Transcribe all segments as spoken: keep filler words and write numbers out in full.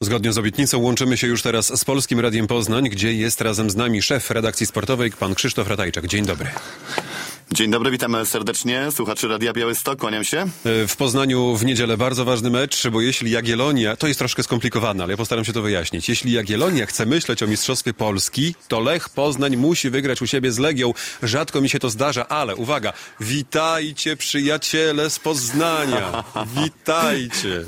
Zgodnie z obietnicą łączymy się już teraz z Polskim Radiem Poznań, gdzie jest razem z nami szef redakcji sportowej, pan Krzysztof Ratajczak. Dzień dobry. Dzień dobry, witamy serdecznie. Słuchaczy Radia Białystok, kłaniam się. W Poznaniu w niedzielę bardzo ważny mecz, bo jeśli Jagiellonia, to jest troszkę skomplikowane, ale ja postaram się to wyjaśnić. Jeśli Jagiellonia chce myśleć o mistrzostwie Polski, to Lech Poznań musi wygrać u siebie z Legią. Rzadko mi się to zdarza, ale uwaga, witajcie przyjaciele z Poznania. Witajcie.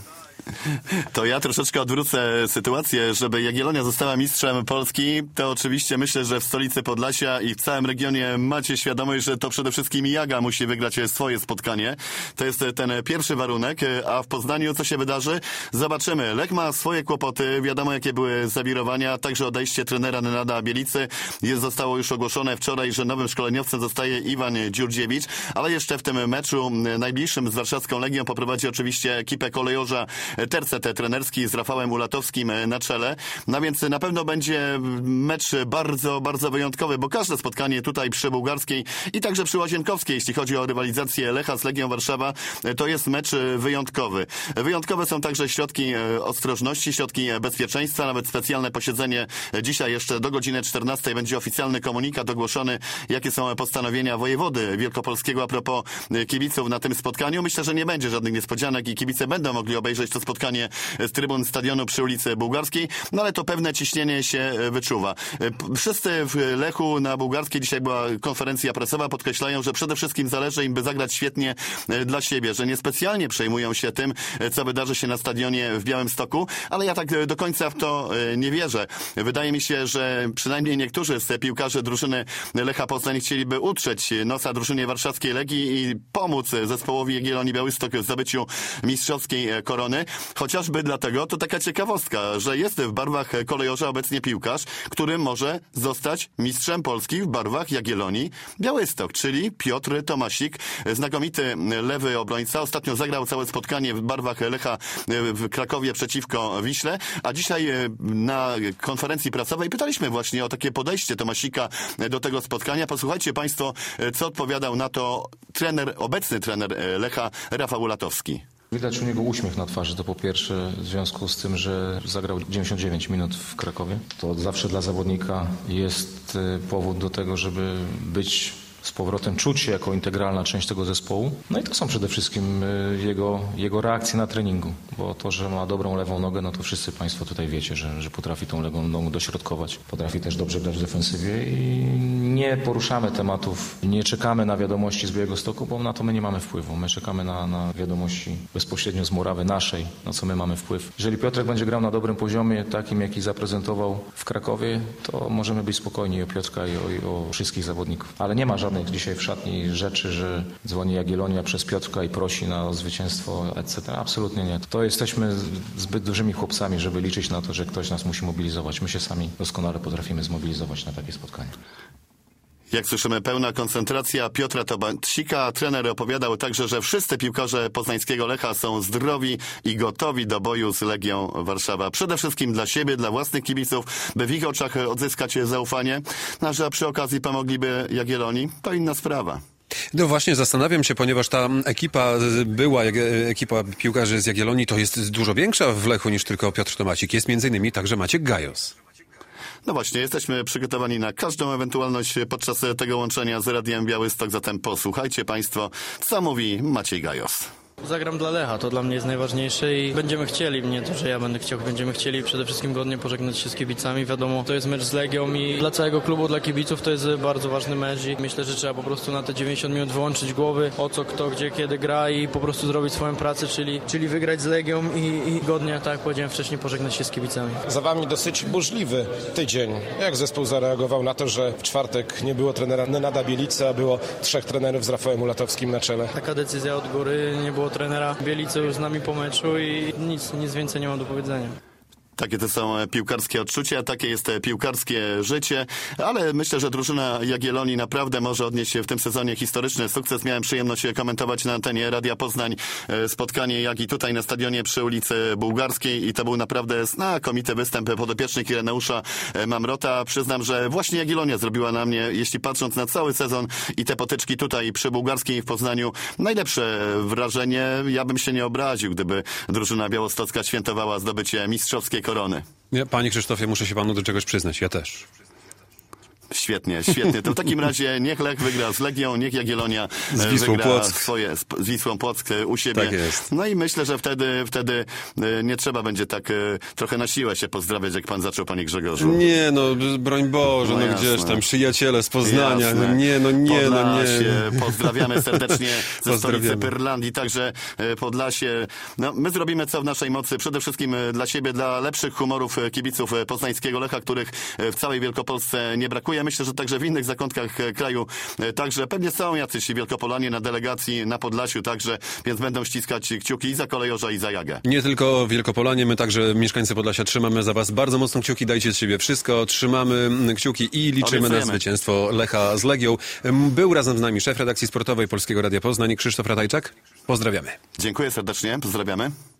To ja troszeczkę odwrócę sytuację, żeby Jagiellonia została mistrzem Polski, to oczywiście myślę, że w stolicy Podlasia i w całym regionie macie świadomość, że to przede wszystkim Jaga musi wygrać swoje spotkanie. To jest ten pierwszy warunek, a w Poznaniu co się wydarzy? Zobaczymy. Lech ma swoje kłopoty, wiadomo jakie były zawirowania, także odejście trenera Nenada Bielicy. Jest, zostało już ogłoszone wczoraj, że nowym szkoleniowcem zostaje Iwan Dziurdziewicz, ale jeszcze w tym meczu najbliższym z warszawską Legią poprowadzi oczywiście ekipę kolejorza tercet trenerski z Rafałem Ulatowskim na czele. No więc na pewno będzie mecz bardzo, bardzo wyjątkowy, bo każde spotkanie tutaj przy Bułgarskiej i także przy Łazienkowskiej, jeśli chodzi o rywalizację Lecha z Legią Warszawa, to jest mecz wyjątkowy. Wyjątkowe są także środki ostrożności, środki bezpieczeństwa, nawet specjalne posiedzenie dzisiaj jeszcze do godziny czternastej będzie oficjalny komunikat ogłoszony, jakie są postanowienia wojewody wielkopolskiego a propos kibiców na tym spotkaniu. Myślę, że nie będzie żadnych niespodzianek i kibice będą mogli obejrzeć to spotkanie z trybun stadionu przy ulicy Bułgarskiej, no ale to pewne ciśnienie się wyczuwa. Wszyscy w Lechu na Bułgarskiej, dzisiaj była konferencja prasowa, podkreślają, że przede wszystkim zależy im, by zagrać świetnie dla siebie, że niespecjalnie przejmują się tym, co wydarzy się na stadionie w Białymstoku, ale ja tak do końca w to nie wierzę. Wydaje mi się, że przynajmniej niektórzy z piłkarzy drużyny Lecha Poznań chcieliby utrzeć nosa drużynie warszawskiej Legii i pomóc zespołowi Jagiellonii Białystok w zdobyciu mistrzowskiej korony. Chociażby dlatego, to taka ciekawostka, że jest w barwach kolejorza obecnie piłkarz, który może zostać mistrzem Polski w barwach Jagiellonii Białystok, czyli Piotr Tomasik, znakomity lewy obrońca. Ostatnio zagrał całe spotkanie w barwach Lecha w Krakowie przeciwko Wiśle, a dzisiaj na konferencji prasowej pytaliśmy właśnie o takie podejście Tomasika do tego spotkania. Posłuchajcie państwo, co odpowiadał na to trener, obecny trener Lecha, Rafał Ulatowski. Widać u niego uśmiech na twarzy, to po pierwsze w związku z tym, że zagrał dziewięćdziesiąt dziewięć minut w Krakowie. To zawsze dla zawodnika jest powód do tego, żeby być z powrotem, czuć się jako integralna część tego zespołu. No i to są przede wszystkim jego, jego reakcje na treningu, bo to, że ma dobrą lewą nogę, no to wszyscy państwo tutaj wiecie, że, że potrafi tą lewą nogą dośrodkować. Potrafi też dobrze grać w defensywie i nie poruszamy tematów, nie czekamy na wiadomości z Białegostoku, bo na to my nie mamy wpływu. My czekamy na, na wiadomości bezpośrednio z murawy naszej, na co my mamy wpływ. Jeżeli Piotrek będzie grał na dobrym poziomie, takim jaki zaprezentował w Krakowie, to możemy być spokojni o Piotrka i o, i o wszystkich zawodników. Ale nie ma żadnych dzisiaj w szatni rzeczy, że dzwoni Jagiellonia przez Piotrka i prosi na zwycięstwo, et cetera. Absolutnie nie. To jesteśmy zbyt dużymi chłopcami, żeby liczyć na to, że ktoś nas musi mobilizować. My się sami doskonale potrafimy zmobilizować na takie spotkanie. Jak słyszymy, pełna koncentracja Piotra Tomasika. Trener opowiadał także, że wszyscy piłkarze poznańskiego Lecha są zdrowi i gotowi do boju z Legią Warszawa. Przede wszystkim dla siebie, dla własnych kibiców, by w ich oczach odzyskać zaufanie, no, że przy okazji pomogliby Jagiellonii, to inna sprawa. No właśnie, zastanawiam się, ponieważ ta ekipa była, ekipa piłkarzy z Jagiellonii, to jest dużo większa w Lechu niż tylko Piotr Tomasik. Jest między innymi także Maciek Gajos. No właśnie, jesteśmy przygotowani na każdą ewentualność podczas tego łączenia z Radiem Białystok, zatem posłuchajcie państwo, co mówi Maciej Gajos. Zagram dla Lecha, to dla mnie jest najważniejsze i będziemy chcieli, nie to, że ja będę chciał, będziemy chcieli przede wszystkim godnie pożegnać się z kibicami. Wiadomo, to jest mecz z Legią i dla całego klubu, dla kibiców to jest bardzo ważny mecz i myślę, że trzeba po prostu na te dziewięćdziesiąt minut wyłączyć głowy, o co, kto, gdzie, kiedy gra i po prostu zrobić swoją pracę, czyli, czyli wygrać z Legią i, i godnie, tak jak powiedziałem wcześniej, pożegnać się z kibicami. Za wami dosyć burzliwy tydzień. Jak zespół zareagował na to, że w czwartek nie było trenera Nenada Bielicy, a było trzech trenerów z Rafałem Ulatowskim na czele? Taka decyzja od góry, nie było trenera Bielicy już z nami po meczu i nic, nic więcej nie mam do powiedzenia. Takie to są piłkarskie odczucia, takie jest piłkarskie życie, ale myślę, że drużyna Jagiellonii naprawdę może odnieść w tym sezonie historyczny sukces. Miałem przyjemność komentować na antenie Radia Poznań spotkanie Jagi tutaj na stadionie przy ulicy Bułgarskiej i to był naprawdę znakomity występ podopiecznych Ireneusza Mamrota. Przyznam, że właśnie Jagiellonia zrobiła na mnie, jeśli patrząc na cały sezon i te potyczki tutaj przy Bułgarskiej w Poznaniu, najlepsze wrażenie. Ja bym się nie obraził, gdyby drużyna białostocka świętowała zdobycie mistrzowskiej korony. Ja, panie Krzysztofie, muszę się panu do czegoś przyznać, ja też. Świetnie, świetnie. To w takim razie niech Lech wygra z Legią, niech Jagiellonia Z e, Wisłą wygra Płock. swoje, z, z Wisłą Płock e, u siebie. Tak jest. No i myślę, że wtedy, wtedy e, nie trzeba będzie tak e, trochę na siłę się pozdrawiać, jak pan zaczął, panie Grzegorzu. Nie, no, broń Boże, No no, jasne. gdzież tam, przyjaciele z Poznania, Jasne. no nie, no nie, no Podlasie, nie. pozdrawiamy serdecznie ze Pozdrawiamy. stolicy Pyrlandii, także e, Podlasie. No, my zrobimy co w naszej mocy, przede wszystkim e, dla siebie, dla lepszych humorów e, kibiców e, poznańskiego Lecha, których e, w całej Wielkopolsce nie brakuje. Myślę, że także w innych zakątkach e, kraju, e, także pewnie są jacyś Wielkopolanie na delegacji na Podlasiu, także, więc będą ściskać kciuki i za Kolejorza, i za Jagę. Nie tylko Wielkopolanie, my także mieszkańcy Podlasia trzymamy za was bardzo mocno kciuki, dajcie z siebie wszystko, trzymamy kciuki i liczymy Obiecujemy. na zwycięstwo Lecha z Legią. Był razem z nami szef redakcji sportowej Polskiego Radia Poznań, Krzysztof Ratajczak. Pozdrawiamy. Dziękuję serdecznie, pozdrawiamy.